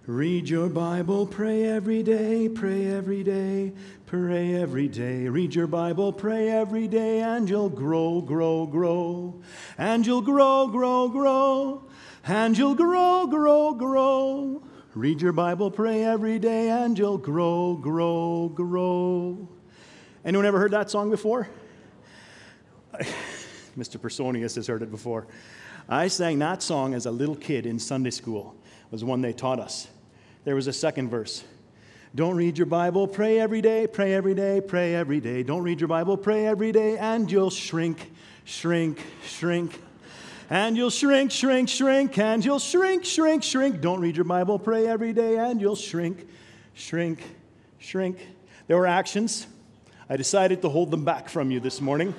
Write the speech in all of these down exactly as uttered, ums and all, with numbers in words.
Read your Bible, pray every day, pray every day, pray every day. Read your Bible, pray every day, and you'll grow, grow, grow. And you'll grow, grow, grow. And you'll grow, grow, grow. Read your Bible, pray every day, and you'll grow, grow, grow. Anyone ever heard that song before? Mister Personius has heard it before. I sang that song as a little kid in Sunday school. It was one they taught us. There was a second verse. Don't read your Bible, pray every day, pray every day, pray every day. Don't read your Bible, pray every day, and you'll shrink, shrink, shrink. And you'll shrink, shrink, shrink, and you'll shrink, shrink, shrink. Don't read your Bible, pray every day, and you'll shrink, shrink, shrink. There were actions. I decided to hold them back from you this morning.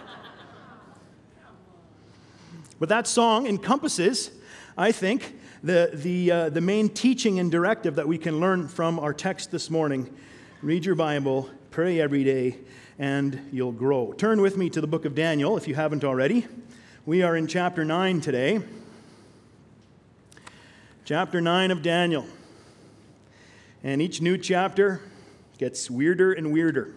But that song encompasses, I think, the, the, uh, the main teaching and directive that we can learn from our text this morning. Read your Bible, pray every day, and you'll grow. Turn with me to the book of Daniel, if you haven't already. We are in chapter nine today. Chapter nine of Daniel. And each new chapter gets weirder and weirder.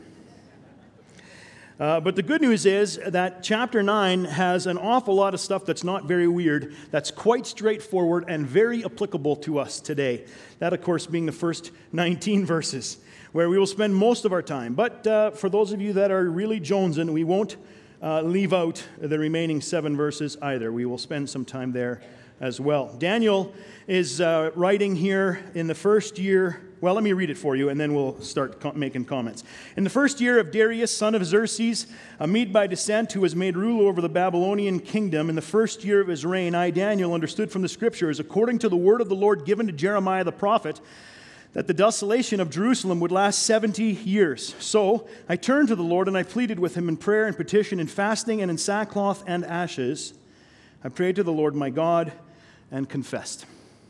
Uh, but the good news is that chapter nine has an awful lot of stuff that's not very weird, that's quite straightforward and very applicable to us today. That, of course, being the first nineteen verses, where we will spend most of our time. But uh, for those of you that are really jonesing, we won't uh, leave out the remaining seven verses either. We will spend some time there as well. Daniel is uh, writing here in the first year. Well, let me read it for you, and then we'll start co- making comments. In the first year of Darius, son of Xerxes, a Mede by descent, who was made ruler over the Babylonian kingdom, in the first year of his reign, I, Daniel, understood from the Scriptures, according to the word of the Lord given to Jeremiah the prophet, that the desolation of Jerusalem would last seventy years. So I turned to the Lord, and I pleaded with him in prayer and petition, in fasting and in sackcloth and ashes. I prayed to the Lord my God and confessed.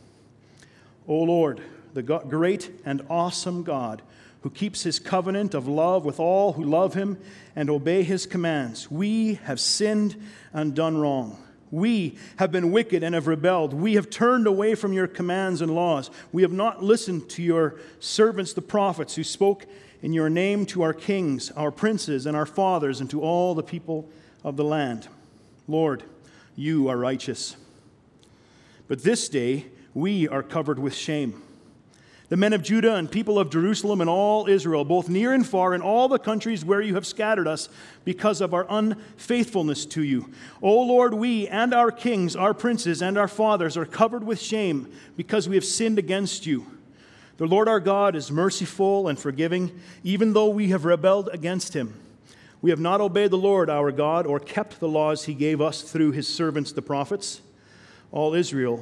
O Lord, the God, great and awesome God, who keeps his covenant of love with all who love him and obey his commands, we have sinned and done wrong. We have been wicked and have rebelled. We have turned away from your commands and laws. We have not listened to your servants, the prophets, who spoke in your name to our kings, our princes, and our fathers, and to all the people of the land. Lord, you are righteous. But this day we are covered with shame. The men of Judah and people of Jerusalem and all Israel, both near and far, in all the countries where you have scattered us because of our unfaithfulness to you. O Lord, we and our kings, our princes, and our fathers are covered with shame because we have sinned against you. The Lord our God is merciful and forgiving, even though we have rebelled against him. We have not obeyed the Lord our God or kept the laws he gave us through his servants the prophets. All Israel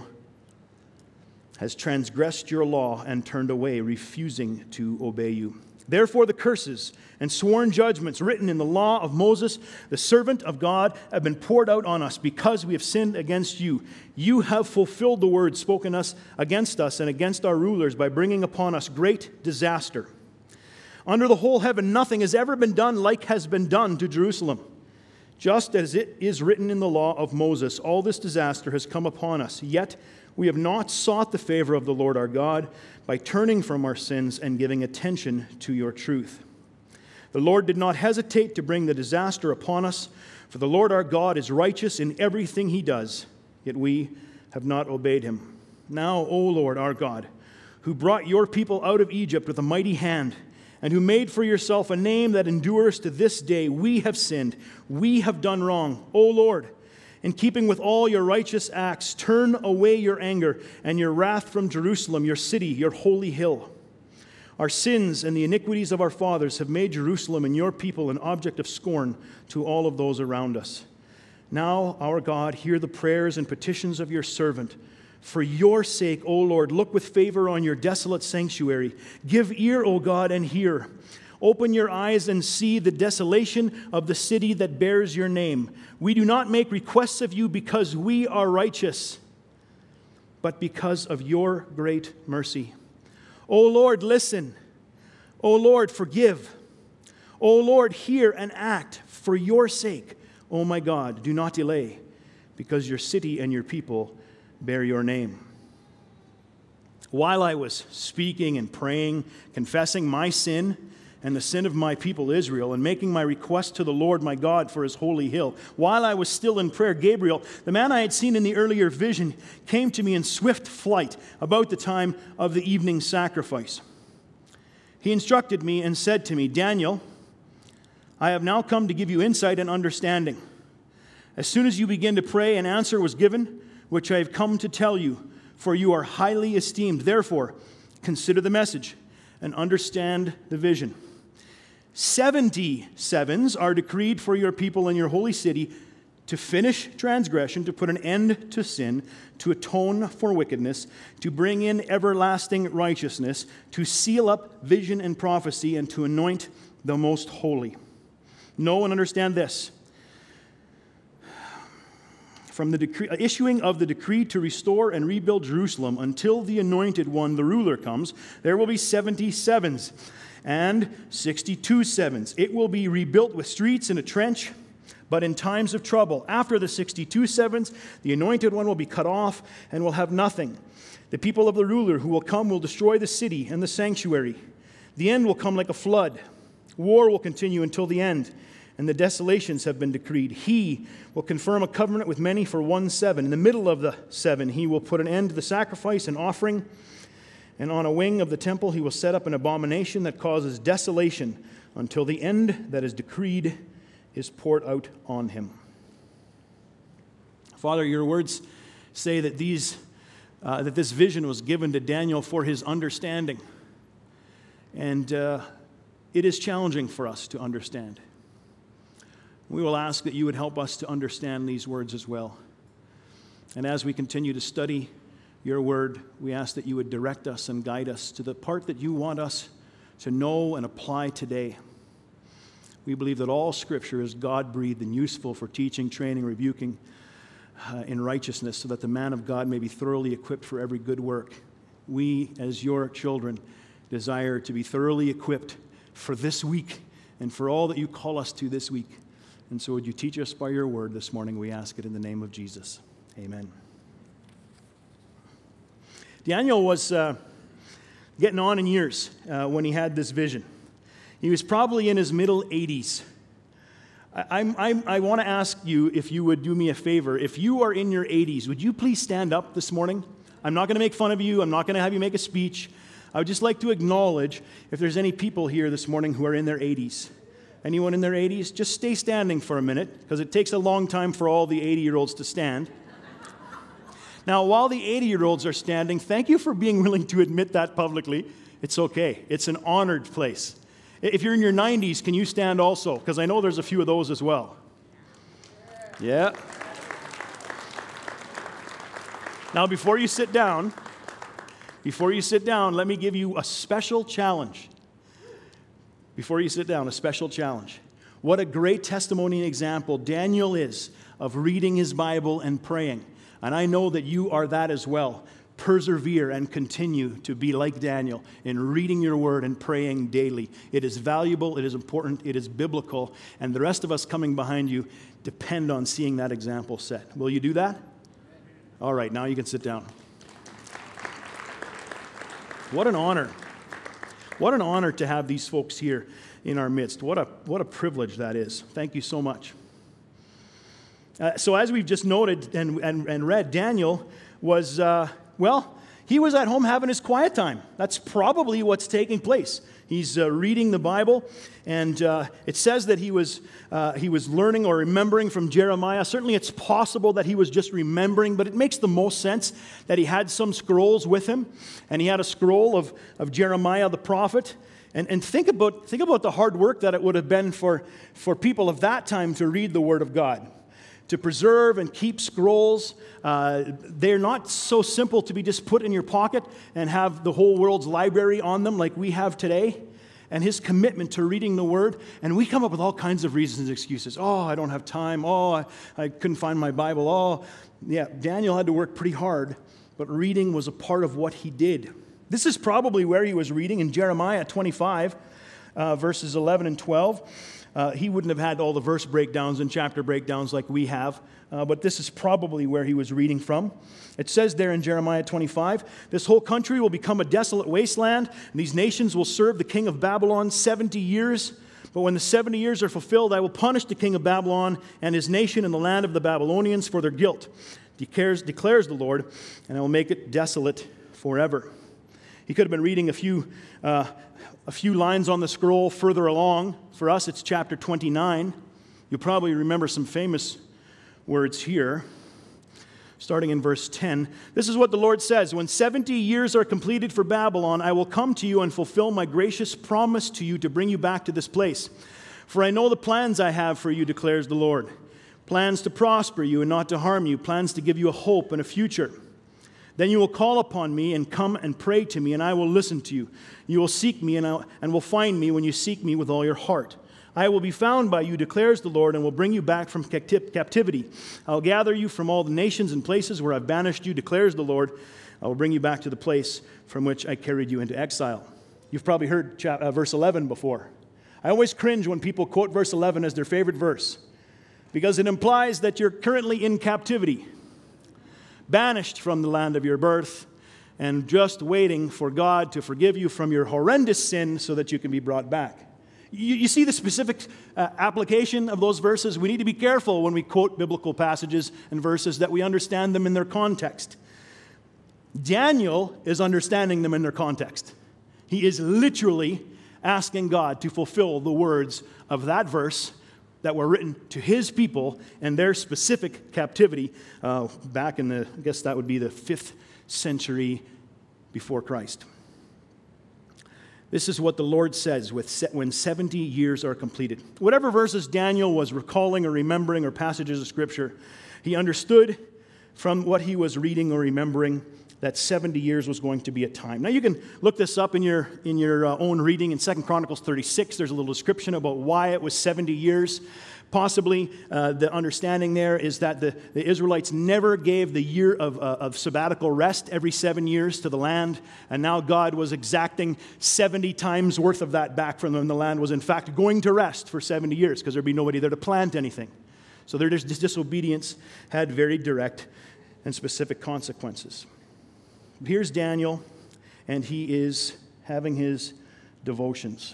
has transgressed your law and turned away, refusing to obey you. Therefore the curses and sworn judgments written in the law of Moses, the servant of God, have been poured out on us because we have sinned against you. You have fulfilled the word spoken us against us and against our rulers by bringing upon us great disaster. Under the whole heaven nothing has ever been done like has been done to Jerusalem. Just as it is written in the law of Moses, all this disaster has come upon us, yet we have not sought the favor of the Lord our God by turning from our sins and giving attention to your truth. The Lord did not hesitate to bring the disaster upon us, for the Lord our God is righteous in everything he does, yet we have not obeyed him. Now, O Lord our God, who brought your people out of Egypt with a mighty hand, and who made for yourself a name that endures to this day, we have sinned, we have done wrong. O Lord, in keeping with all your righteous acts, turn away your anger and your wrath from Jerusalem, your city, your holy hill. Our sins and the iniquities of our fathers have made Jerusalem and your people an object of scorn to all of those around us. Now, our God, hear the prayers and petitions of your servant. For your sake, O Lord, look with favor on your desolate sanctuary. Give ear, O God, and hear. Open your eyes and see the desolation of the city that bears your name. We do not make requests of you because we are righteous, but because of your great mercy. O Lord, listen. O Lord, forgive. O Lord, hear and act for your sake. O my God, do not delay, because your city and your people bear your name. while I was speaking and praying, confessing my sin and the sin of my people Israel, and making my request to the Lord my God for his holy hill, while I was still in prayer, Gabriel, the man I had seen in the earlier vision, came to me in swift flight about the time of the evening sacrifice. He instructed me and said to me, Daniel, I have now come to give you insight and understanding. As soon as you begin to pray, an answer was given, which I have come to tell you, for you are highly esteemed. Therefore, consider the message and understand the vision. Seventy sevens are decreed for your people in your holy city to finish transgression, to put an end to sin, to atone for wickedness, to bring in everlasting righteousness, to seal up vision and prophecy, and to anoint the most holy. Know and understand this. From the decree, issuing of the decree to restore and rebuild Jerusalem until the anointed one, the ruler, comes, there will be seventy sevens and sixty-two sevens. It will be rebuilt with streets and a trench, but in times of trouble. After the sixty-two sevens, the anointed one will be cut off and will have nothing. The people of the ruler who will come will destroy the city and the sanctuary. The end will come like a flood. War will continue until the end, and the desolations have been decreed. He will confirm a covenant with many for one seven. In the middle of the seven, he will put an end to the sacrifice and offering, and on a wing of the temple he will set up an abomination that causes desolation until the end that is decreed is poured out on him. Father, your words say that these, uh, that this vision was given to Daniel for his understanding, and uh, it is challenging for us to understand. We will ask that you would help us to understand these words as well. And as we continue to study your word, we ask that you would direct us and guide us to the part that you want us to know and apply today. We believe that all Scripture is God-breathed and useful for teaching, training, rebuking uh, in righteousness, so that the man of God may be thoroughly equipped for every good work. We, as your children, desire to be thoroughly equipped for this week and for all that you call us to this week. And so would you teach us by your word this morning? We ask it in the name of Jesus. Amen. Daniel was uh, getting on in years uh, when he had this vision. He was probably in his middle eighties. I, I'm, I'm, I want to ask you if you would do me a favor. If you are in your eighties, would you please stand up this morning? I'm not going to make fun of you. I'm not going to have you make a speech. I would just like to acknowledge if there's any people here this morning who are in their eighties. Anyone in their eighties? Just stay standing for a minute, because it takes a long time for all the eighty-year-olds to stand. Now, while the eighty-year-olds are standing, thank you for being willing to admit that publicly. It's okay. It's an honored place. If you're in your nineties, can you stand also? Because I know there's a few of those as well. Yeah. Now, before you sit down, before you sit down, let me give you a special challenge. Before you sit down, a special challenge. What a great testimony and example Daniel is of reading his Bible and praying. And I know that you are that as well. Persevere and continue to be like Daniel in reading your word and praying daily. It is valuable, it is important, it is biblical, and the rest of us coming behind you depend on seeing that example set. Will you do that? All right, now you can sit down. What an honor. What an honor to have these folks here in our midst. What a, what a privilege that is. Thank you so much. Uh, so as we've just noted and, and, and read, Daniel was, uh, well, he was at home having his quiet time. That's probably what's taking place. He's uh, reading the Bible, and uh, it says that he was uh, he was learning or remembering from Jeremiah. Certainly it's possible that he was just remembering, but it makes the most sense that he had some scrolls with him, and he had a scroll of, of Jeremiah the prophet. And, and think about think about the hard work that it would have been for, for people of that time to read the Word of God. To preserve and keep scrolls. Uh, they're not so simple to be just put in your pocket and have the whole world's library on them like we have today. And his commitment to reading the Word. And we come up with all kinds of reasons and excuses. Oh, I don't have time. Oh, I, I couldn't find my Bible. Oh, yeah, Daniel had to work pretty hard, but reading was a part of what he did. This is probably where he was reading in Jeremiah twenty-five, uh, verses eleven and twelve. Uh, he wouldn't have had all the verse breakdowns and chapter breakdowns like we have, uh, but this is probably where he was reading from. It says there in Jeremiah twenty-five, "This whole country will become a desolate wasteland, and these nations will serve the king of Babylon seventy years. But when the seventy years are fulfilled, I will punish the king of Babylon and his nation in the land of the Babylonians for their guilt, declares, declares the Lord, and I will make it desolate forever." He could have been reading a few, uh, a few lines on the scroll further along. For us, it's chapter twenty-nine. You'll probably remember some famous words here. Starting in verse ten, "This is what the Lord says, when seventy years are completed for Babylon, I will come to you and fulfill my gracious promise to you to bring you back to this place. For I know the plans I have for you, declares the Lord. Plans to prosper you and not to harm you, plans to give you a hope and a future. Then you will call upon me and come and pray to me, and I will listen to you. You will seek me and, I, and will find me when you seek me with all your heart. I will be found by you, declares the Lord, and will bring you back from captivity. I will gather you from all the nations and places where I've banished you, declares the Lord. I will bring you back to the place from which I carried you into exile." You've probably heard chapter, uh, verse eleven before. I always cringe when people quote verse eleven as their favorite verse, because it implies that you're currently in captivity, banished from the land of your birth, and just waiting for God to forgive you from your horrendous sin so that you can be brought back. You, you see the specific uh, application of those verses? We need to be careful when we quote biblical passages and verses that we understand them in their context. Daniel is understanding them in their context. He is literally asking God to fulfill the words of that verse that were written to his people and their specific captivity uh, back in the, I guess that would be the fifth century before Christ. This is what the Lord says with when seventy years are completed. Whatever verses Daniel was recalling or remembering or passages of Scripture, he understood from what he was reading or remembering that seventy years was going to be a time. Now you can look this up in your, in your uh, own reading. In Second Chronicles thirty-six, there's a little description about why it was seventy years. Possibly uh, the understanding there is that the, the Israelites never gave the year of, uh, of sabbatical rest every seven years to the land, and now God was exacting seventy times worth of that back from them. The land was in fact going to rest for seventy years because there'd be nobody there to plant anything. So their dis- disobedience had very direct and specific consequences. Here's Daniel, and he is having his devotions.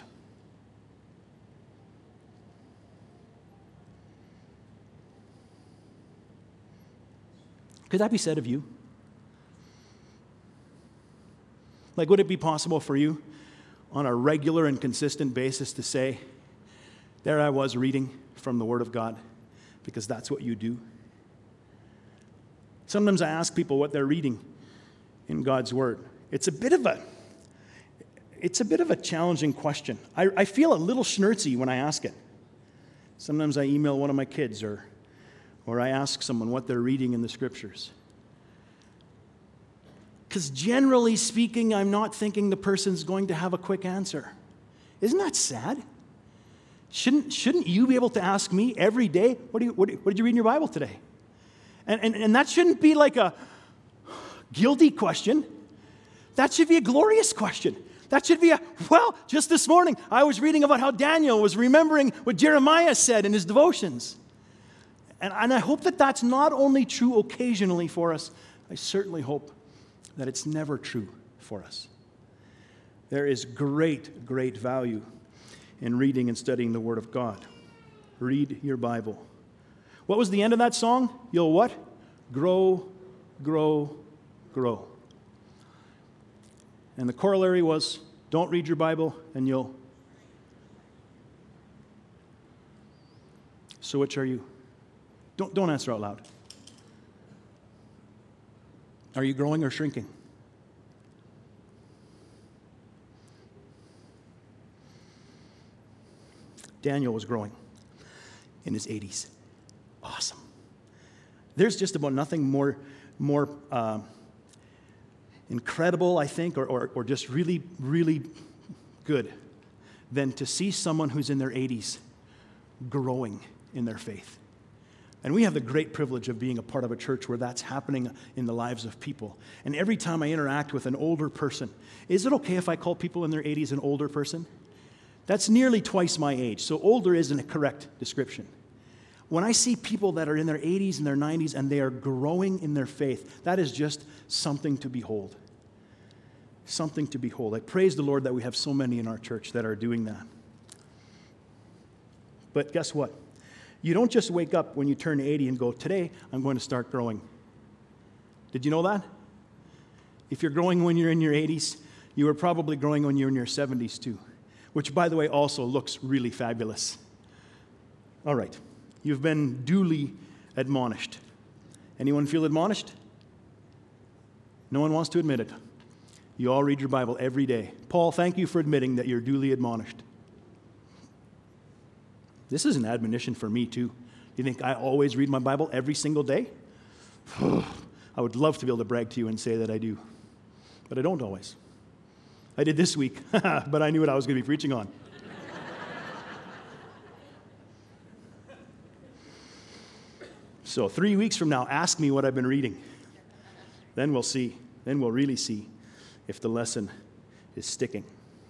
Could that be said of you? Like, would it be possible for you on a regular and consistent basis to say, there I was reading from the Word of God, because that's what you do? Sometimes I ask people what they're reading in God's Word. It's a bit of a, it's a bit of a challenging question. I, I feel a little schnurzy when I ask it. Sometimes I email one of my kids or or I ask someone what they're reading in the Scriptures. Because generally speaking, I'm not thinking the person's going to have a quick answer. Isn't that sad? Shouldn't, shouldn't you be able to ask me every day, what, do you, what, what did you read in your Bible today? And, and, and that shouldn't be like a guilty question. That should be a glorious question. That should be a, well, just this morning, I was reading about how Daniel was remembering what Jeremiah said in his devotions. And, and I hope that that's not only true occasionally for us, I certainly hope that it's never true for us. There is great, great value in reading and studying the Word of God. Read your Bible. What was the end of that song? You'll what? Grow, grow, grow. And the corollary was, don't read your Bible and you'll. So which are you? Don't, don't answer out loud. Are you growing or shrinking? Daniel was growing in his eighties. Awesome. There's just about nothing more, more uh, incredible, I think, or, or, or just really, really good than to see someone who's in their eighties growing in their faith. And we have the great privilege of being a part of a church where that's happening in the lives of people. And every time I interact with an older person, is it okay if I call people in their eighties an older person? That's nearly twice my age, so older isn't a correct description. When I see people that are in their eighties and their nineties and they are growing in their faith, that is just something to behold. Something to behold. I praise the Lord that we have so many in our church that are doing that. But guess what? You don't just wake up when you turn eighty and go, today I'm going to start growing. Did you know that? If you're growing when you're in your eighties, you were probably growing when you're in your seventies too, which, by the way, also looks really fabulous. All right. You've been duly admonished. Anyone feel admonished? No one wants to admit it. You all read your Bible every day. Paul, thank you for admitting that you're duly admonished. This is an admonition for me, too. You think I always read my Bible every single day? I would love to be able to brag to you and say that I do. But I don't always. I did this week, but I knew what I was going to be preaching on. So three weeks from now, ask me what I've been reading. Then we'll see. Then we'll really see if the lesson is sticking.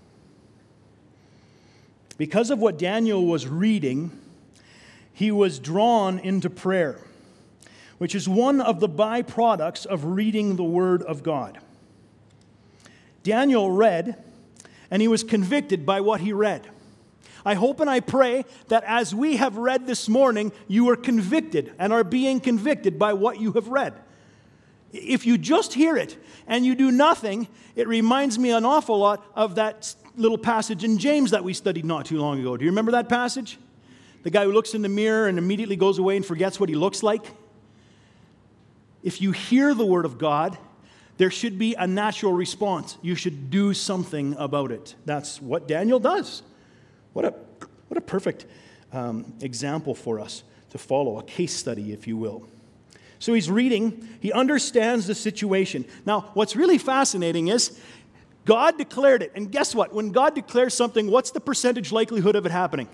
Because of what Daniel was reading, he was drawn into prayer, which is one of the byproducts of reading the Word of God. Daniel read, and he was convicted by what he read. I hope and I pray that as we have read this morning, you are convicted and are being convicted by what you have read. If you just hear it and you do nothing, it reminds me an awful lot of that little passage in James that we studied not too long ago. Do you remember that passage? The guy who looks in the mirror and immediately goes away and forgets what he looks like. If you hear the Word of God, there should be a natural response. You should do something about it. That's what Daniel does. What a, what a perfect um, example for us to follow, a case study, if you will. So he's reading. He understands the situation. Now, what's really fascinating is God declared it. And guess what? When God declares something, what's the percentage likelihood of it happening?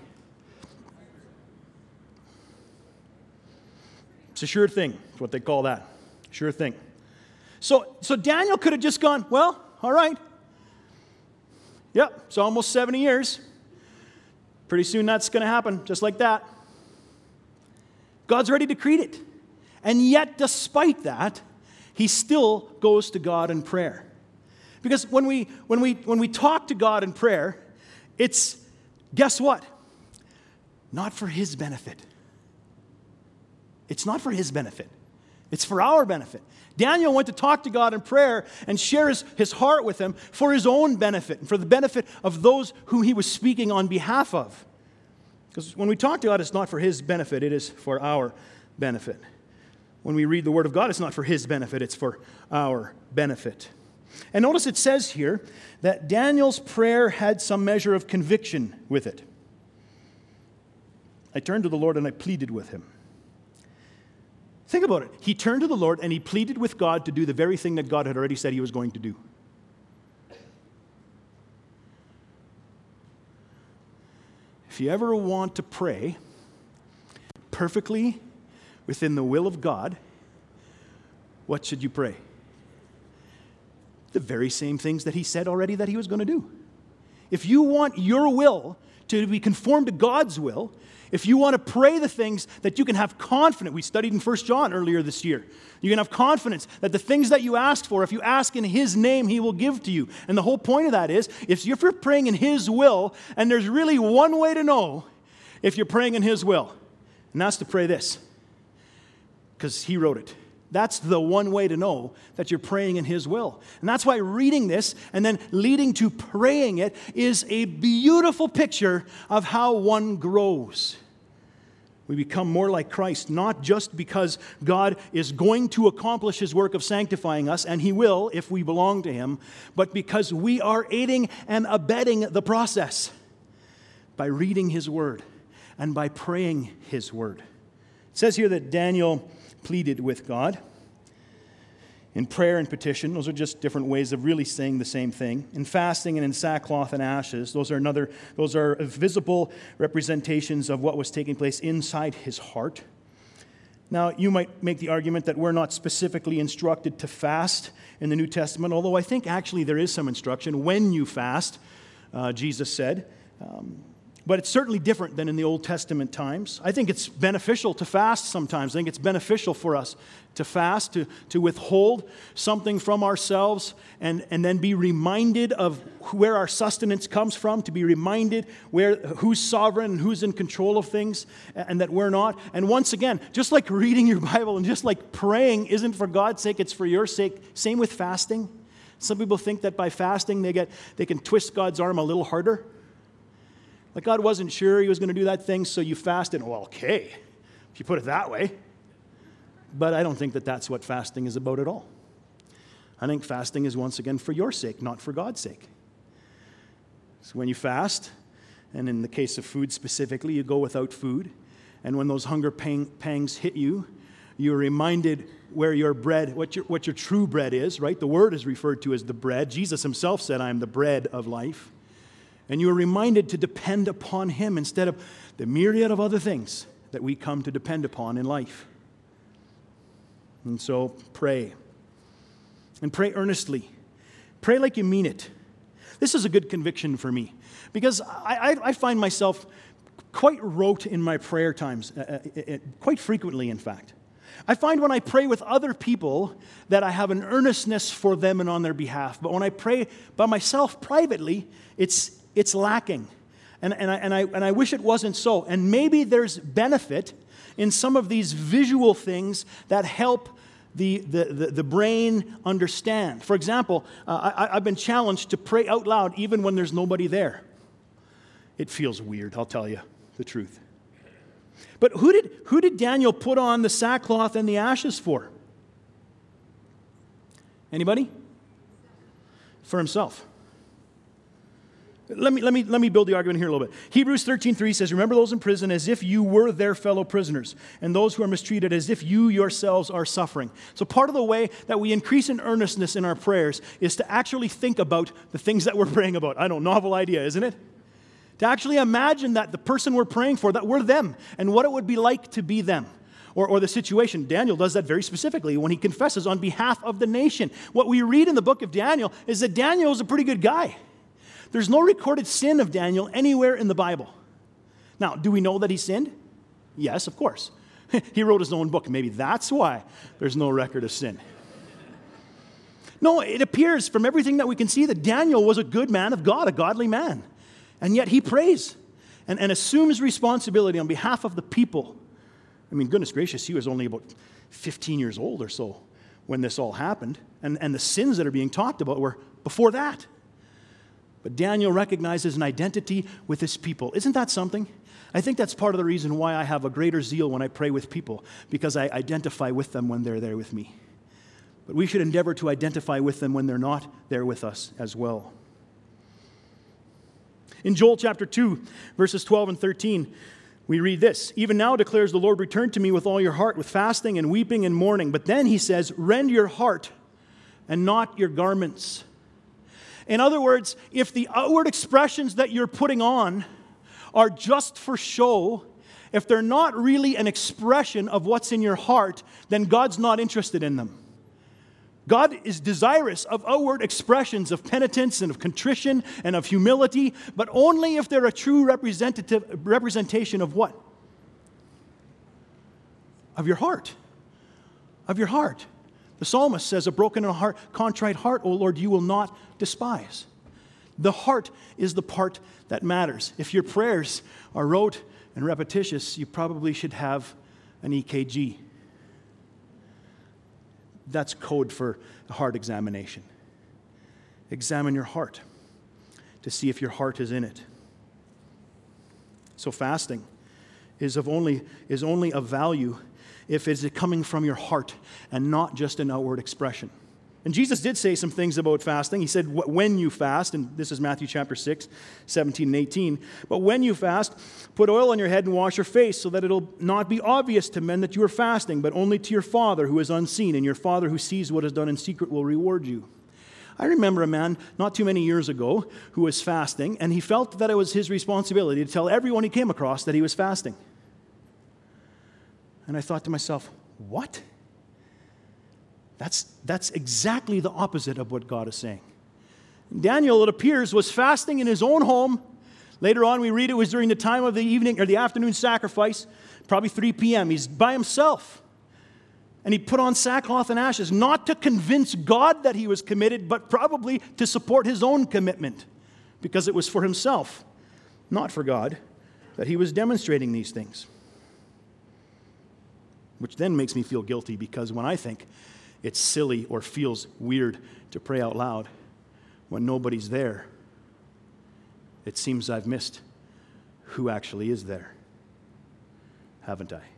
It's a sure thing. That's what they call that. Sure thing. So, so Daniel could have just gone, well, all right. Yep, it's almost seventy years. Pretty soon that's going to happen, just like that. God's already decreed it. And yet, despite that, he still goes to God in prayer. Because when we, when we, when we talk to God in prayer, it's, guess what? Not for his benefit. It's not for his benefit. It's for our benefit. Daniel went to talk to God in prayer and share his, his heart with him for his own benefit and for the benefit of those whom he was speaking on behalf of. Because when we talk to God, it's not for his benefit, it is for our benefit. When we read the Word of God, it's not for his benefit, it's for our benefit. And notice it says here that Daniel's prayer had some measure of conviction with it. I turned to the Lord and I pleaded with him. Think about it. He turned to the Lord and he pleaded with God to do the very thing that God had already said he was going to do. If you ever want to pray perfectly within the will of God, what should you pray? The very same things that he said already that he was going to do. If you want your will to be conformed to God's will, if you want to pray the things that you can have confidence, we studied in First John earlier this year, you can have confidence that the things that you ask for, if you ask in his name, he will give to you. And the whole point of that is, if you're praying in his will, and there's really one way to know if you're praying in his will, and that's to pray this, because he wrote it. That's the one way to know that you're praying in his will. And that's why reading this and then leading to praying it is a beautiful picture of how one grows. We become more like Christ, not just because God is going to accomplish his work of sanctifying us, and he will if we belong to him, but because we are aiding and abetting the process by reading his word and by praying his word. It says here that Daniel pleaded with God in prayer and petition. Those are just different ways of really saying the same thing. In fasting and in sackcloth and ashes, those are another, those are visible representations of what was taking place inside his heart. Now, you might make the argument that we're not specifically instructed to fast in the New Testament, although I think actually there is some instruction. When you fast, uh, Jesus said, Um, but it's certainly different than in the Old Testament times. I think it's beneficial to fast sometimes. I think it's beneficial for us to fast, to, to withhold something from ourselves and, and then be reminded of where our sustenance comes from, to be reminded where who's sovereign and who's in control of things and that we're not. And once again, just like reading your Bible and just like praying isn't for God's sake, it's for your sake. Same with fasting. Some people think that by fasting they get they can twist God's arm a little harder. Like God wasn't sure he was going to do that thing, so you fasted. Well, okay, if you put it that way. But I don't think that that's what fasting is about at all. I think fasting is once again for your sake, not for God's sake. So when you fast, and in the case of food specifically, you go without food. And when those hunger pang, pangs hit you, you're reminded where your bread, what your, what your true bread is, right? The word is referred to as the bread. Jesus himself said, I am the bread of life. And you are reminded to depend upon him instead of the myriad of other things that we come to depend upon in life. And so pray. And pray earnestly. Pray like you mean it. This is a good conviction for me because I, I, I find myself quite rote in my prayer times, uh, uh, uh, quite frequently, in fact. I find when I pray with other people that I have an earnestness for them and on their behalf. But when I pray by myself privately, it's it's lacking. And, and, I, and, I, and I wish it wasn't so. And maybe there's benefit in some of these visual things that help the, the, the, the brain understand. For example, uh, I, I've been challenged to pray out loud even when there's nobody there. It feels weird, I'll tell you the truth. But who did, who did Daniel put on the sackcloth and the ashes for? Anybody? For himself. Let me, let me, let me build the argument here a little bit. Hebrews thirteen three says, remember those in prison as if you were their fellow prisoners, and those who are mistreated as if you yourselves are suffering. So part of the way that we increase in earnestness in our prayers is to actually think about the things that we're praying about. I know, novel idea, isn't it? To actually imagine that the person we're praying for, that we're them, and what it would be like to be them. Or, or the situation. Daniel does that very specifically when he confesses on behalf of the nation. What we read in the book of Daniel is that Daniel is a pretty good guy. There's no recorded sin of Daniel anywhere in the Bible. Now, do we know that he sinned? Yes, of course. He wrote his own book. Maybe that's why there's no record of sin. No, it appears from everything that we can see that Daniel was a good man of God, a godly man. And yet he prays and, and assumes responsibility on behalf of the people. I mean, goodness gracious, he was only about fifteen years old or so when this all happened. And, and the sins that are being talked about were before that. But Daniel recognizes an identity with his people. Isn't that something? I think that's part of the reason why I have a greater zeal when I pray with people, because I identify with them when they're there with me. But we should endeavor to identify with them when they're not there with us as well. In Joel chapter two, verses twelve and thirteen, we read this. Even now declares the Lord, return to me with all your heart, with fasting and weeping and mourning. But then he says, rend your heart and not your garments. In other words, if the outward expressions that you're putting on are just for show, if they're not really an expression of what's in your heart, then God's not interested in them. God is desirous of outward expressions of penitence and of contrition and of humility, but only if they're a true representative representation of what? Of your heart. Of your heart. The psalmist says, a broken and heart, contrite heart, O Lord, you will not despise. The heart is the part that matters. If your prayers are rote and repetitious, you probably should have an E K G. That's code for a heart examination. Examine your heart to see if your heart is in it. So fasting is of only is only of value if it's coming from your heart and not just an outward expression. And Jesus did say some things about fasting. He said, when you fast, and this is Matthew chapter six, seventeen and eighteen, but when you fast, put oil on your head and wash your face so that it'll not be obvious to men that you are fasting, but only to your Father who is unseen, and your Father who sees what is done in secret will reward you. I remember a man not too many years ago who was fasting, and he felt that it was his responsibility to tell everyone he came across that he was fasting. And I thought to myself, what? That's, that's exactly the opposite of what God is saying. Daniel, it appears, was fasting in his own home, Later on, we read it was during the time of the evening or the afternoon sacrifice, probably three p.m. He's by himself. And he put on sackcloth and ashes, not to convince God that he was committed, but probably to support his own commitment, because it was for himself, not for God, that he was demonstrating these things. Which then makes me feel guilty, because when I think it's silly or feels weird to pray out loud when nobody's there, it seems I've missed who actually is there, haven't I?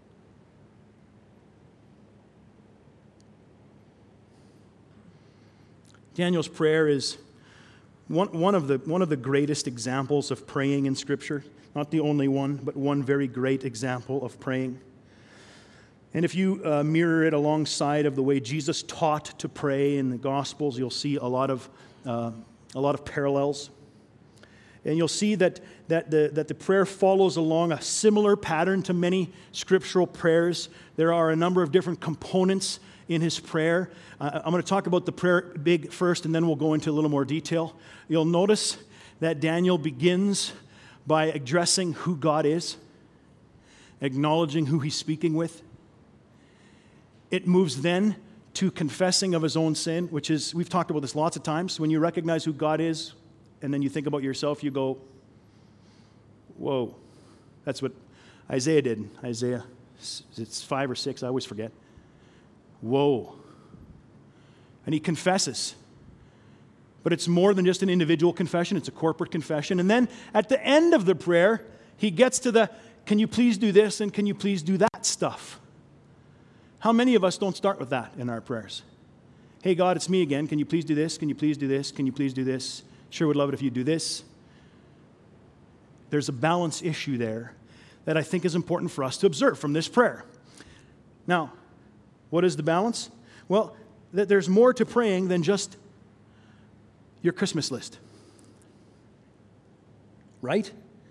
Daniel's prayer is one, one, of the, one of the greatest examples of praying in Scripture. Not the only one, but one very great example of praying. And if you uh, mirror it alongside of the way Jesus taught to pray in the Gospels, you'll see a lot of, uh, a lot of parallels. And you'll see that, that, the, that the prayer follows along a similar pattern to many scriptural prayers. There are a number of different components in his prayer. Uh, I'm going to talk about the prayer big first, and then we'll go into a little more detail. You'll notice that Daniel begins by addressing who God is, acknowledging who he's speaking with. It moves then to confessing of his own sin, which is, we've talked about this lots of times. When you recognize who God is, and then you think about yourself, you go, whoa. That's what Isaiah did. Isaiah, it's five or six, I always forget. Whoa. And he confesses. But it's more than just an individual confession, it's a corporate confession. And then at the end of the prayer, he gets to the, can you please do this and can you please do that stuff? How many of us don't start with that in our prayers? Hey God, it's me again. Can you please do this? Can you please do this? Can you please do this? Sure would love it if you do this. There's a balance issue there that I think is important for us to observe from this prayer. Now, what is the balance? Well, that there's more to praying than just your Christmas list. Right?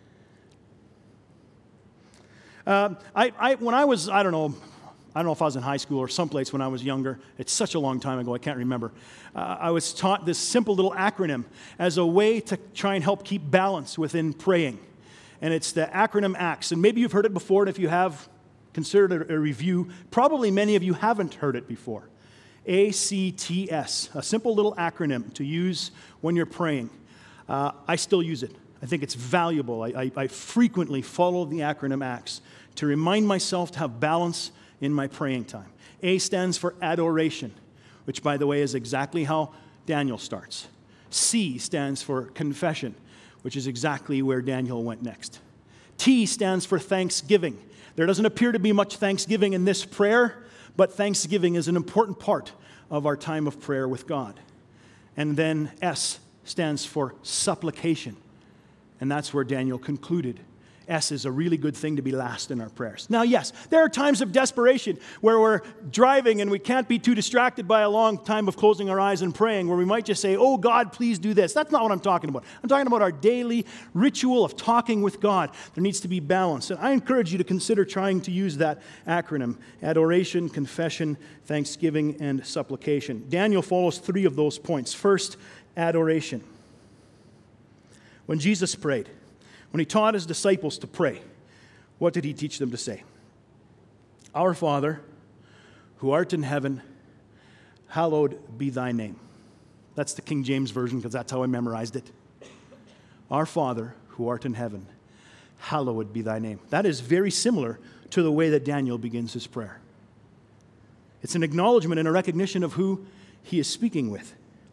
Uh, I, I, when I was, I don't know, I don't know if I was in high school or someplace when I was younger. It's such a long time ago, I can't remember. Uh, I was taught this simple little acronym as a way to try and help keep balance within praying. And it's the acronym ACTS. And maybe you've heard it before, and if you have, consider it a review. Probably many of you haven't heard it before. A C T S, a simple little acronym to use when you're praying. Uh, I still use it. I think it's valuable. I, I, I frequently follow the acronym ACTS to remind myself to have balance in my praying time. A stands for adoration, which, by the way, is exactly how Daniel starts. C stands for confession, which is exactly where Daniel went next. T stands for thanksgiving. There doesn't appear to be much thanksgiving in this prayer, but thanksgiving is an important part of our time of prayer with God. And then S stands for supplication, and that's where Daniel concluded. S is a really good thing to be last in our prayers. Now, yes, there are times of desperation where we're driving and we can't be too distracted by a long time of closing our eyes and praying, where we might just say, oh, God, please do this. That's not what I'm talking about. I'm talking about our daily ritual of talking with God. There needs to be balance. And I encourage you to consider trying to use that acronym: adoration, confession, thanksgiving, and supplication. Daniel follows three of those points. First, adoration. When Jesus prayed, when he taught his disciples to pray, what did he teach them to say? Our Father, who art in heaven, hallowed be thy name. That's the King James Version, because that's how I memorized it. Our Father, who art in heaven, hallowed be thy name. That is very similar to the way that Daniel begins his prayer. It's an acknowledgement and a recognition of who he is speaking with.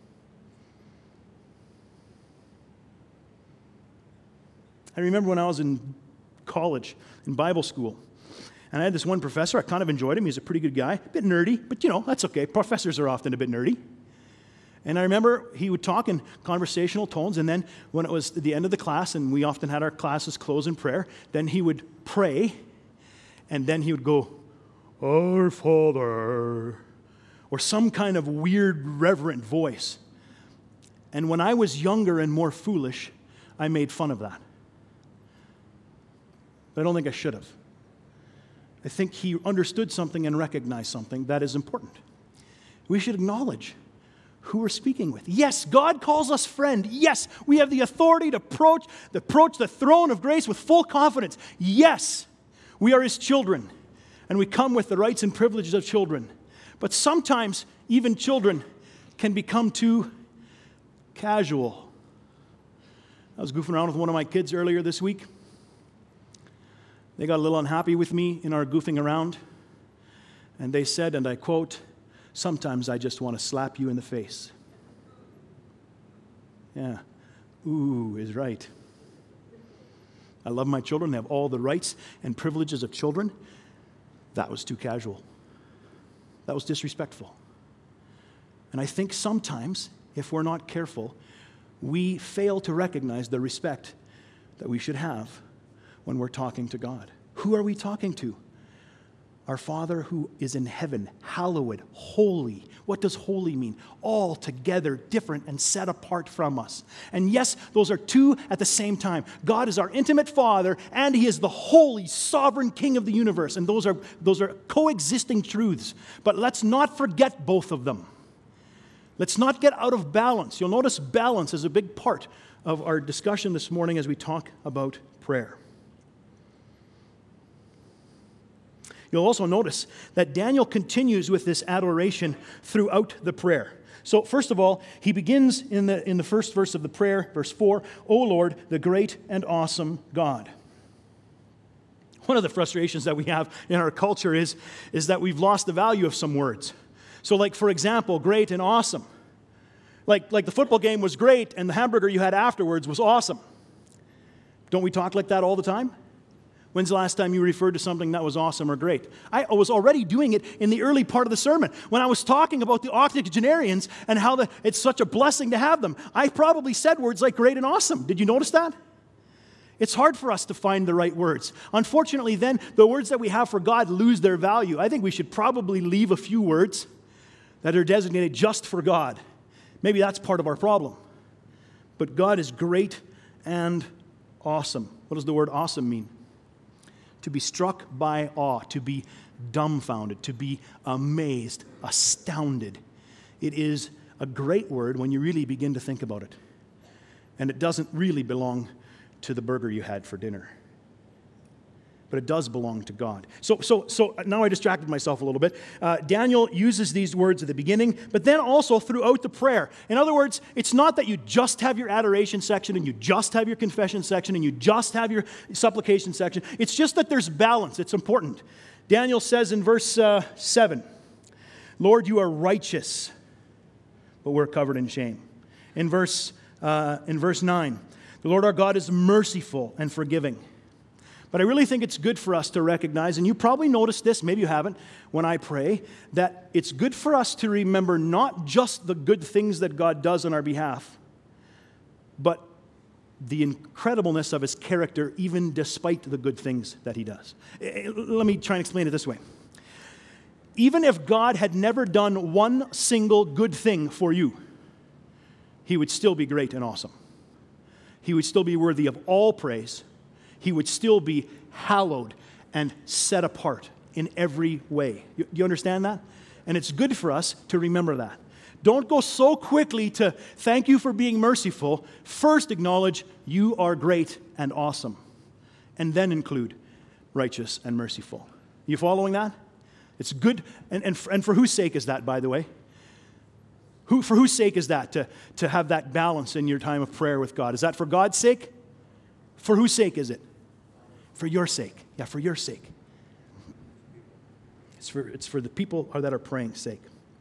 I remember when I was in college, in Bible school, and I had this one professor. I kind of enjoyed him. He's a pretty good guy, a bit nerdy, but you know, that's okay. Professors are often a bit nerdy. And I remember he would talk in conversational tones, and then when it was the end of the class, and we often had our classes close in prayer, then he would pray, and then he would go, Our Father, or some kind of weird, reverent voice. And when I was younger and more foolish, I made fun of that. But I don't think I should have. I think he understood something and recognized something that is important. We should acknowledge who we're speaking with. Yes, God calls us friend. Yes, we have the authority to approach, to approach the throne of grace with full confidence. Yes, we are his children, and we come with the rights and privileges of children. But sometimes, even children can become too casual. I was goofing around with one of my kids earlier this week. They got a little unhappy with me in our goofing around, and they said, and I quote, "Sometimes I just want to slap you in the face." Yeah, ooh is right. I love my children. They have all the rights and privileges of children. That was too casual. That was disrespectful. And I think sometimes, if we're not careful, we fail to recognize the respect that we should have when we're talking to God. Who are we talking to? Our Father who is in heaven, hallowed, holy. What does holy mean? Altogether different and set apart from us. And yes, those are two at the same time. God is our intimate Father, and he is the holy, sovereign King of the universe. And those are, those are coexisting truths. But let's not forget both of them. Let's not get out of balance. You'll notice balance is a big part of our discussion this morning as we talk about prayer. You'll also notice that Daniel continues with this adoration throughout the prayer. So first of all, he begins in the, in the first verse of the prayer, verse four, "O Lord, the great and awesome God." One of the frustrations that we have in our culture is, is that we've lost the value of some words. So like, for example, great and awesome. Like, like the football game was great and the hamburger you had afterwards was awesome. Don't we talk like that all the time? When's the last time you referred to something that was awesome or great? I was already doing it in the early part of the sermon. When I was talking about the octogenarians and how the, it's such a blessing to have them, I probably said words like great and awesome. Did you notice that? It's hard for us to find the right words. Unfortunately, then, the words that we have for God lose their value. I think we should probably leave a few words that are designated just for God. Maybe that's part of our problem. But God is great and awesome. What does the word awesome mean? To be struck by awe, to be dumbfounded, to be amazed, astounded. It is a great word when you really begin to think about it. And it doesn't really belong to the burger you had for dinner. But it does belong to God. So, so, so now I distracted myself a little bit. Uh, Daniel uses these words at the beginning, but then also throughout the prayer. In other words, it's not that you just have your adoration section and you just have your confession section and you just have your supplication section. It's just that there's balance. It's important. Daniel says in verse uh, seven, "Lord, you are righteous, but we're covered in shame." In verse, uh, in verse nine, "The Lord our God is merciful and forgiving." But I really think it's good for us to recognize, and you probably noticed this, maybe you haven't, when I pray, that it's good for us to remember not just the good things that God does on our behalf, but the incredibleness of his character even despite the good things that he does. Let me try and explain it this way. Even if God had never done one single good thing for you, he would still be great and awesome. He would still be worthy of all praise. He would still be hallowed and set apart in every way. You, you understand that? And it's good for us to remember that. Don't go so quickly to thank you for being merciful. First acknowledge you are great and awesome. And then include righteous and merciful. You following that? It's good. And, and, and for whose sake is that, by the way? Who, for whose sake is that, to, to have that balance in your time of prayer with God? Is that for God's sake? For whose sake is it? For your sake. Yeah, for your sake. It's for, it's for the people that are praying sake.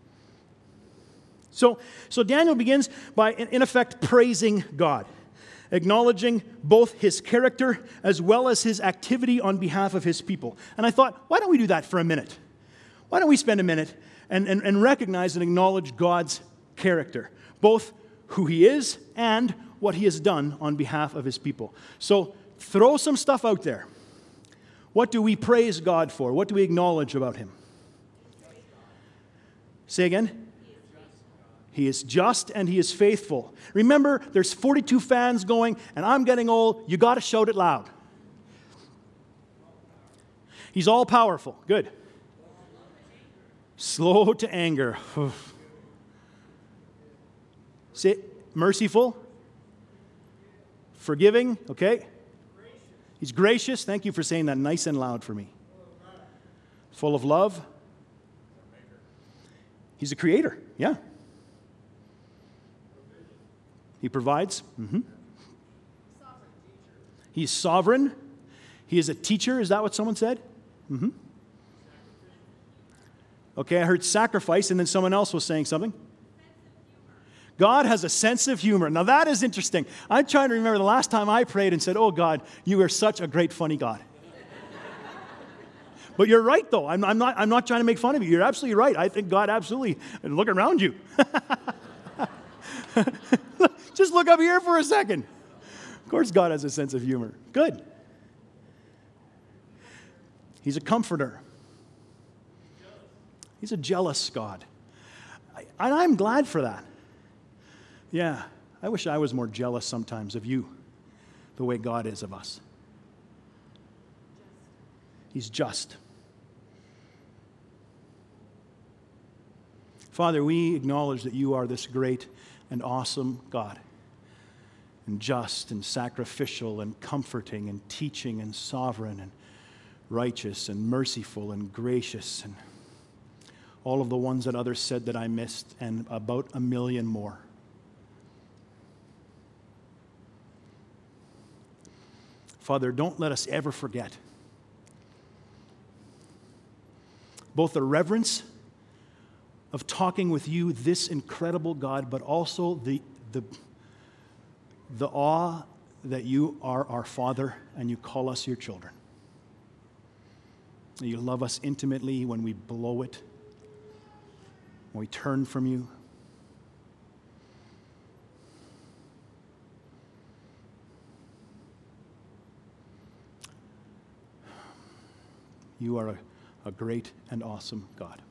So, so Daniel begins by, in effect, praising God, acknowledging both his character as well as his activity on behalf of his people. And I thought, why don't we do that for a minute? Why don't we spend a minute and, and, and recognize and acknowledge God's character, both who he is and what he has done on behalf of his people. So throw some stuff out there. What do we praise God for? What do we acknowledge about him? Say again. He is just and he is faithful. Remember, there's forty-two fans going, and I'm getting old. You got to shout it loud. He's all powerful. Good. Slow to anger. Say, merciful. Forgiving, okay. He's gracious. Thank you for saying that nice and loud for me. Full of love. He's a creator, yeah. He provides. Mm-hmm. He's sovereign. He is a teacher. Is that what someone said? Mm-hmm. Okay, I heard sacrifice, and then someone else was saying something. God has a sense of humor. Now that is interesting. I'm trying to remember the last time I prayed and said, oh God, you are such a great funny God. But you're right, though. I'm, I'm, not, I'm not trying to make fun of you. You're absolutely right. I think God absolutely, and look around you. Just look up here for a second. Of course God has a sense of humor. Good. He's a comforter. He's a jealous God. I, and I'm glad for that. Yeah, I wish I was more jealous sometimes of you, the way God is of us. He's just. Father, we acknowledge that you are this great and awesome God, and just and sacrificial and comforting and teaching and sovereign and righteous and merciful and gracious and all of the ones that others said that I missed, and about a million more. Father, don't let us ever forget both the reverence of talking with you, this incredible God, but also the, the, the awe that you are our Father and you call us your children. You love us intimately when we blow it, when we turn from you. You are a, a great and awesome God.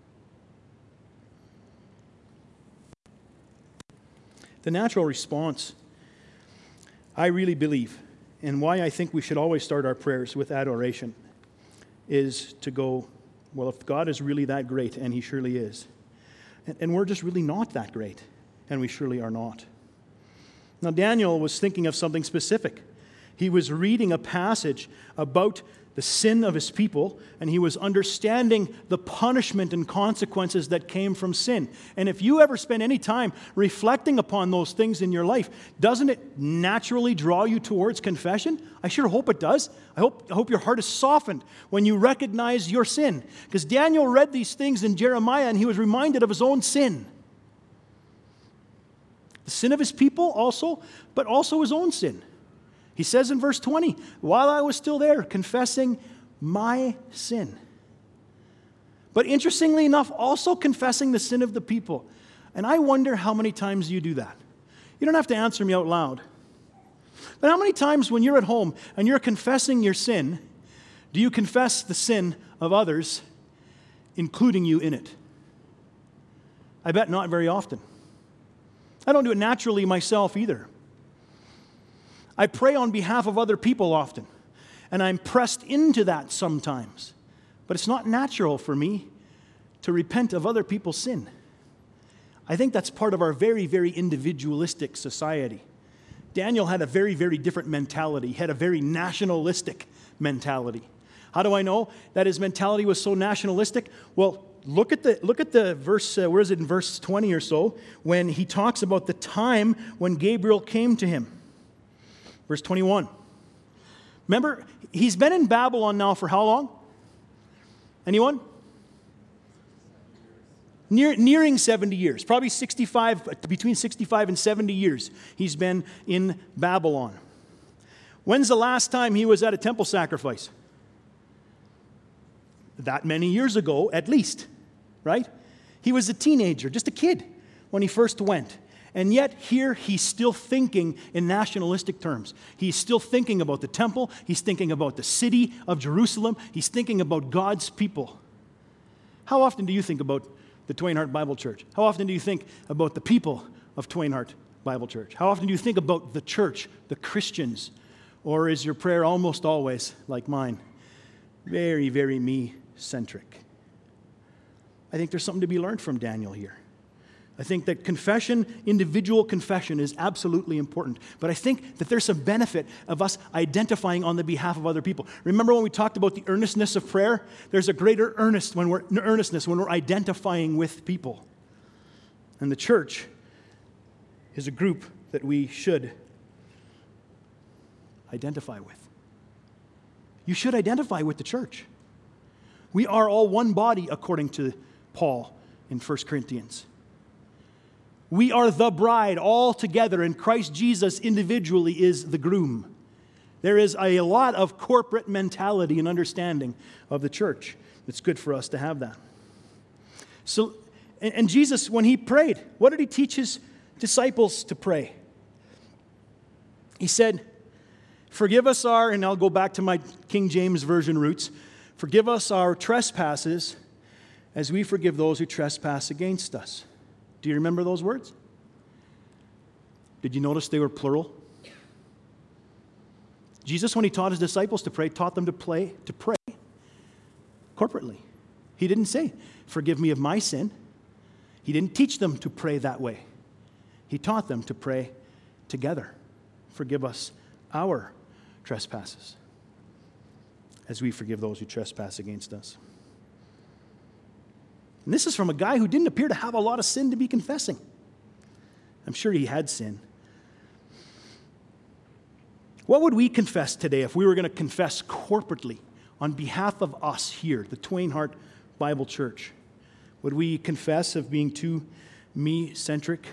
The natural response, I really believe, and why I think we should always start our prayers with adoration, is to go, well, if God is really that great, and he surely is, and, and we're just really not that great, and we surely are not. Now, Daniel was thinking of something specific. He was reading a passage about the sin of his people, and he was understanding the punishment and consequences that came from sin. And if you ever spend any time reflecting upon those things in your life, doesn't it naturally draw you towards confession? I sure hope it does. I hope, I hope your heart is softened when you recognize your sin. Because Daniel read these things in Jeremiah, and he was reminded of his own sin. The sin of his people also, but also his own sin. He says in verse twenty, while I was still there, confessing my sin. But interestingly enough, also confessing the sin of the people. And I wonder how many times you do that. You don't have to answer me out loud. But how many times when you're at home and you're confessing your sin, do you confess the sin of others, including you in it? I bet not very often. I don't do it naturally myself either. I pray on behalf of other people often, and I'm pressed into that sometimes. But it's not natural for me to repent of other people's sin. I think that's part of our very, very individualistic society. Daniel had a very, very different mentality. He had a very nationalistic mentality. How do I know that his mentality was so nationalistic? Well, look at the look at the verse, uh, where is it, in verse twenty or so, when he talks about the time when Gabriel came to him. Verse twenty-one. Remember, he's been in Babylon now for how long? Anyone? Near, nearing seventy years. Probably sixty-five, between sixty-five and seventy years he's been in Babylon. When's the last time he was at a temple sacrifice? That many years ago, at least, right? He was a teenager, just a kid, when he first went. And yet here he's still thinking in nationalistic terms. He's still thinking about the temple. He's thinking about the city of Jerusalem. He's thinking about God's people. How often do you think about the Twain Harte Bible Church? How often do you think about the people of Twain Harte Bible Church? How often do you think about the church, the Christians? Or is your prayer almost always, like mine, very, very me-centric? I think there's something to be learned from Daniel here. I think that confession, individual confession, is absolutely important. But I think that there's some benefit of us identifying on the behalf of other people. Remember when we talked about the earnestness of prayer? There's a greater earnest when we're, earnestness when we're identifying with people. And the church is a group that we should identify with. You should identify with the church. We are all one body, according to Paul in First Corinthians. We are the bride all together, and Christ Jesus individually is the groom. There is a lot of corporate mentality and understanding of the church. It's good for us to have that. So, and, and Jesus, when he prayed, what did he teach his disciples to pray? He said, forgive us our, and I'll go back to my King James Version roots, forgive us our trespasses as we forgive those who trespass against us. Do you remember those words? Did you notice they were plural? Jesus, when he taught his disciples to pray, taught them to pray, to pray corporately. He didn't say, forgive me of my sin. He didn't teach them to pray that way. He taught them to pray together. Forgive us our trespasses as we forgive those who trespass against us. And this is from a guy who didn't appear to have a lot of sin to be confessing. I'm sure he had sin. What would we confess today if we were going to confess corporately on behalf of us here, the Twain Harte Bible Church? Would we confess of being too me-centric?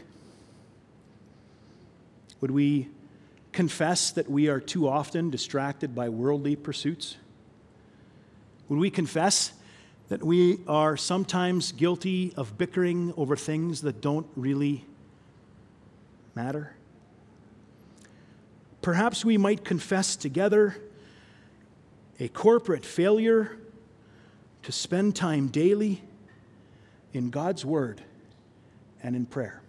Would we confess that we are too often distracted by worldly pursuits? Would we confess that we are sometimes guilty of bickering over things that don't really matter? Perhaps we might confess together a corporate failure to spend time daily in God's Word and in prayer.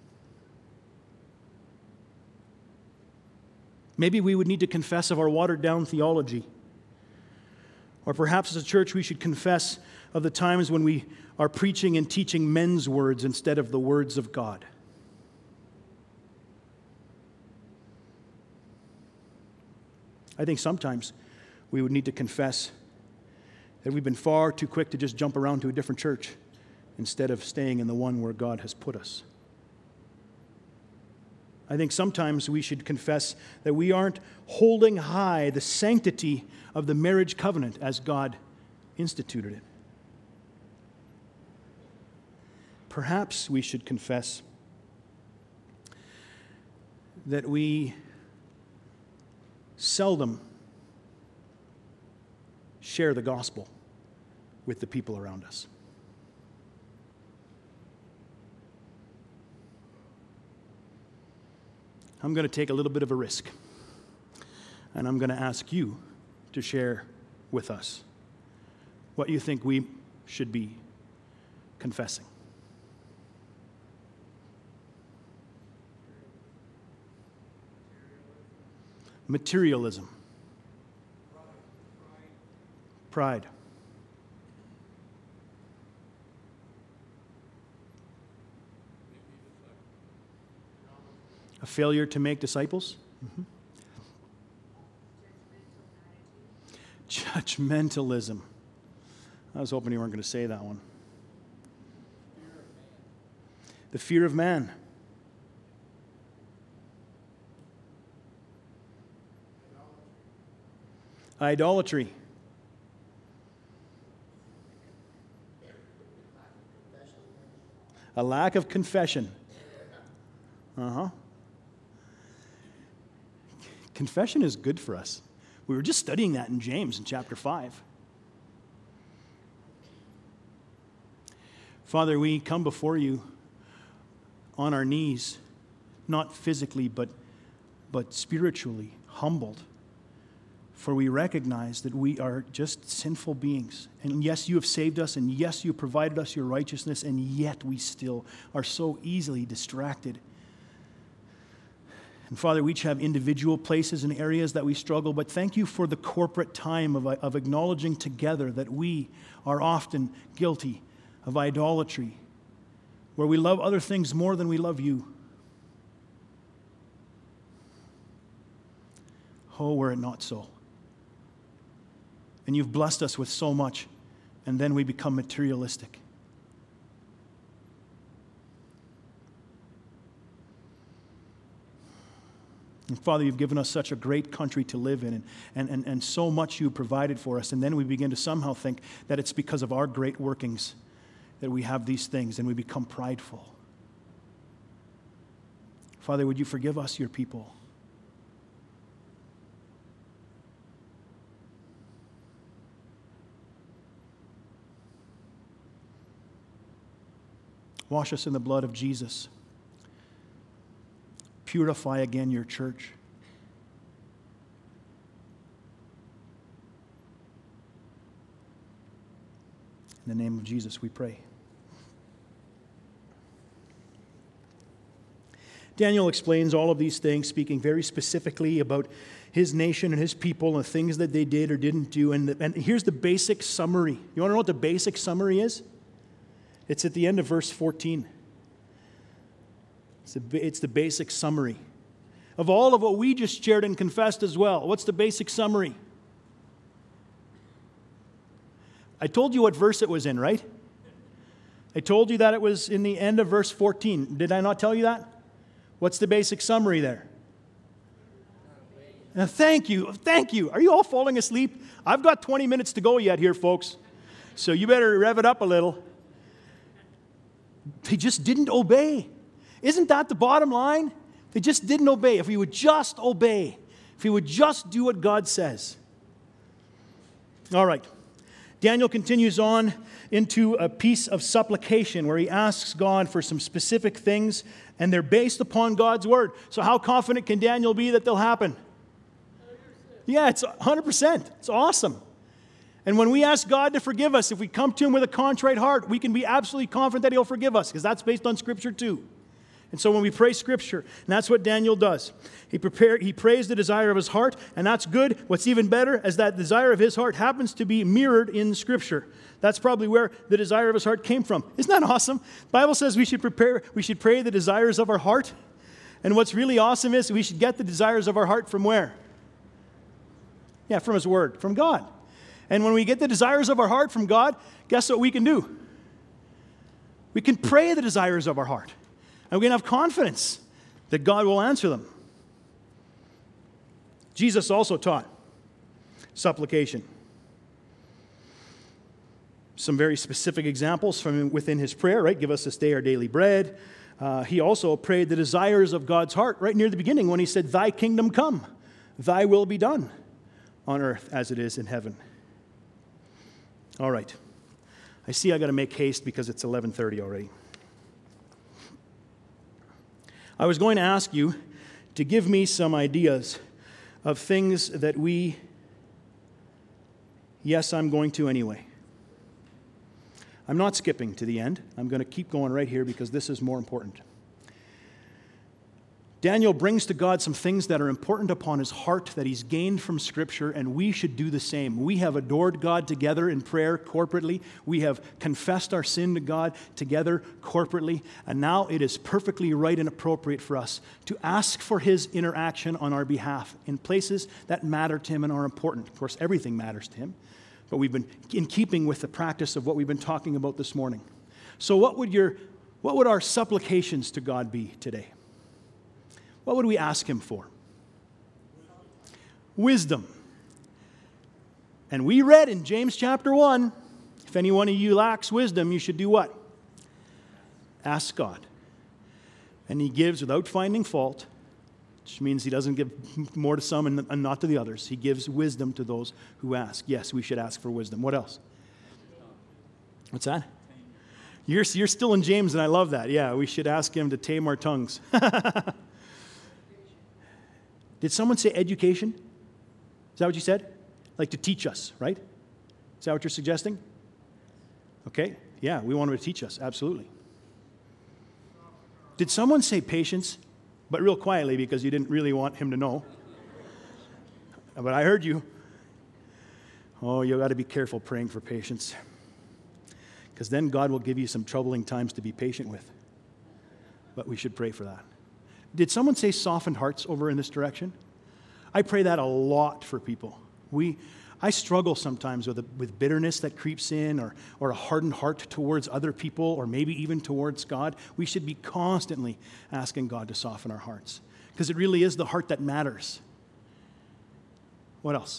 Maybe we would need to confess of our watered-down theology. Or perhaps as a church we should confess of the times when we are preaching and teaching men's words instead of the words of God. I think sometimes we would need to confess that we've been far too quick to just jump around to a different church instead of staying in the one where God has put us. I think sometimes we should confess that we aren't holding high the sanctity of the marriage covenant as God instituted it. Perhaps we should confess that we seldom share the gospel with the people around us. I'm going to take a little bit of a risk, and I'm going to ask you to share with us what you think we should be confessing. Materialism. Pride. A failure to make disciples. Mm-hmm. Judgmentalism. I was hoping you weren't going to say that one. The fear of man. Idolatry. A lack of confession. Uh-huh. Confession is good for us. We were just studying that in James in chapter five. Father, we come before you on our knees, not physically, but, but spiritually, humbled. For we recognize that we are just sinful beings. And yes, you have saved us, and yes, you have provided us your righteousness, and yet we still are so easily distracted. And Father, we each have individual places and areas that we struggle, but thank you for the corporate time of, of acknowledging together that we are often guilty of idolatry, where we love other things more than we love you. Oh, were it not so. And you've blessed us with so much, and then we become materialistic. And Father, you've given us such a great country to live in, and, and, and, and so much you provided for us, and then we begin to somehow think that it's because of our great workings that we have these things, and we become prideful. Father, would you forgive us, your people? Wash us in the blood of Jesus. Purify again your church. In the name of Jesus, we pray. Daniel explains all of these things, speaking very specifically about his nation and his people and the things that they did or didn't do. And, the, and here's the basic summary. You want to know what the basic summary is? It's at the end of verse fourteen. It's, a, it's the basic summary of all of what we just shared and confessed as well. What's the basic summary? I told you what verse it was in, right? I told you that it was in the end of verse fourteen. Did I not tell you that? What's the basic summary there? Now, thank you. Thank you. Are you all falling asleep? I've got twenty minutes to go yet here, folks. So you better rev it up a little. They just didn't obey. Isn't that the bottom line? They just didn't obey. If we would just obey, if we would just do what God says. All right. Daniel continues on into a piece of supplication where he asks God for some specific things, and they're based upon God's word. So how confident can Daniel be that they'll happen? Yeah, it's one hundred percent. It's awesome. And when we ask God to forgive us, if we come to him with a contrite heart, we can be absolutely confident that he'll forgive us, because that's based on Scripture too. And so when we pray Scripture, and that's what Daniel does. He prepare, he prays the desire of his heart, and that's good. What's even better is that desire of his heart happens to be mirrored in Scripture. That's probably where the desire of his heart came from. Isn't that awesome? The Bible says we should prepare, we should pray the desires of our heart. And what's really awesome is we should get the desires of our heart from where? Yeah, from his word, from God. And when we get the desires of our heart from God, guess what we can do? We can pray the desires of our heart. And we can have confidence that God will answer them. Jesus also taught supplication. Some very specific examples from within his prayer, right? Give us this day our daily bread. Uh, he also prayed the desires of God's heart right near the beginning when he said, "Thy kingdom come, thy will be done on earth as it is in heaven." All right. I see I got to make haste because it's eleven thirty already. I was going to ask you to give me some ideas of things that we, yes, I'm going to anyway. I'm not skipping to the end. I'm going to keep going right here because this is more important. Daniel brings to God some things that are important upon his heart that he's gained from Scripture, and we should do the same. We have adored God together in prayer corporately. We have confessed our sin to God together corporately, and now it is perfectly right and appropriate for us to ask for his interaction on our behalf in places that matter to him and are important. Of course, everything matters to him, but we've been in keeping with the practice of what we've been talking about this morning. So what would your, what would our supplications to God be today? What would we ask him for? Wisdom. And we read in James chapter one, if any one of you lacks wisdom, you should do what? Ask God. And he gives without finding fault, which means he doesn't give more to some and not to the others. He gives wisdom to those who ask. Yes, we should ask for wisdom. What else? What's that? You're, you're still in James, and I love that. Yeah, we should ask him to tame our tongues. Did someone say education? Is that what you said? Like to teach us, right? Is that what you're suggesting? Okay, yeah, we want him to teach us, absolutely. Did someone say patience? But real quietly because you didn't really want him to know. But I heard you. Oh, you got to be careful praying for patience. Because then God will give you some troubling times to be patient with. but we should pray for that. Did someone say softened hearts over in this direction? I pray that a lot for people. We, I struggle sometimes with, a, with bitterness that creeps in, or, or a hardened heart towards other people, or maybe even towards God. We should be constantly asking God to soften our hearts, because it really is the heart that matters. What else?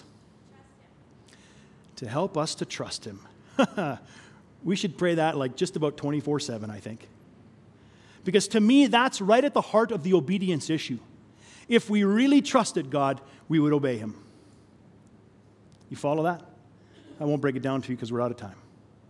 To help us to trust him. We should pray that like just about twenty-four seven, I think. Because to me, that's right at the heart of the obedience issue. If we really trusted God, we would obey him. You follow that? I won't break it down to you because we're out of time.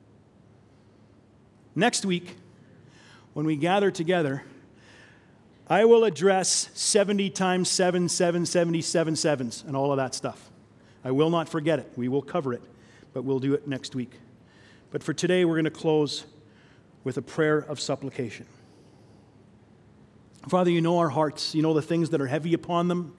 Next week, when we gather together, I will address seventy times seven, seven, seventy-seven sevens and all of that stuff. I will not forget it. We will cover it, but we'll do it next week. But for today, we're going to close with a prayer of supplication. Father, you know our hearts. You know the things that are heavy upon them.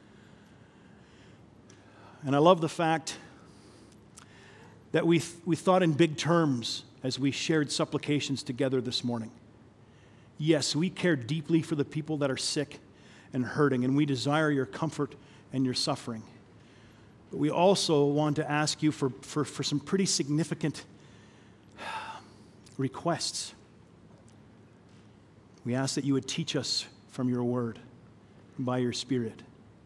And I love the fact that we, th- we thought in big terms as we shared supplications together this morning. Yes, we care deeply for the people that are sick and hurting, and we desire your comfort and your suffering. But we also want to ask you for, for, for some pretty significant requests. We ask that you would teach us from your word and by your Spirit.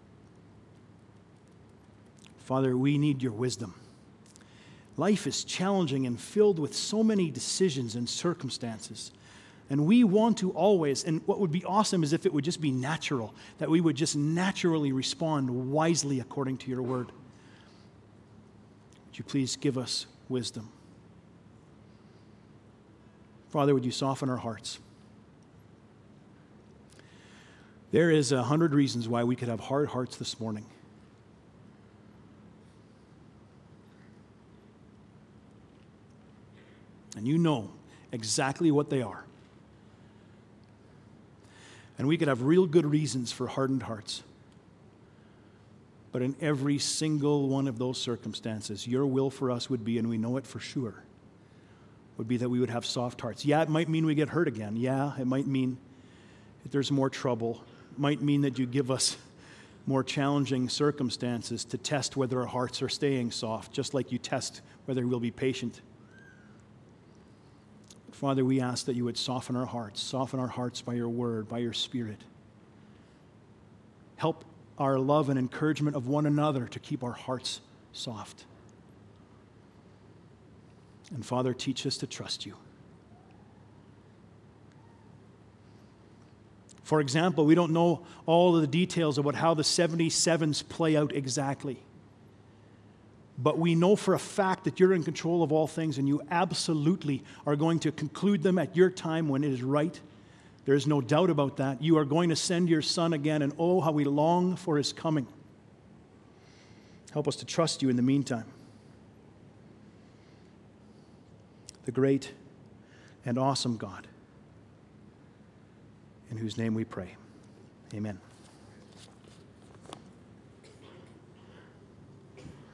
Father, we need your wisdom. Life is challenging and filled with so many decisions and circumstances. And we want to always, and what would be awesome is if it would just be natural, that we would just naturally respond wisely according to your word. Would you please give us wisdom? Father, would you soften our hearts? There is a hundred reasons why we could have hard hearts this morning. And you know exactly what they are. And we could have real good reasons for hardened hearts. But in every single one of those circumstances, your will for us would be, and we know it for sure, would be that we would have soft hearts. Yeah, it might mean we get hurt again. Yeah, it might mean that there's more trouble. It might mean that you give us more challenging circumstances to test whether our hearts are staying soft, just like you test whether we'll be patient. But Father, we ask that you would soften our hearts, soften our hearts by your word, by your Spirit. Help our love and encouragement of one another to keep our hearts soft. And Father, teach us to trust you. For example, we don't know all of the details about how the seventy-sevens play out exactly. But we know for a fact that you're in control of all things, and you absolutely are going to conclude them at your time when it is right. There is no doubt about that. You are going to send your Son again, and oh, how we long for his coming. Help us to trust you in the meantime. The great and awesome God, in whose name we pray. Amen.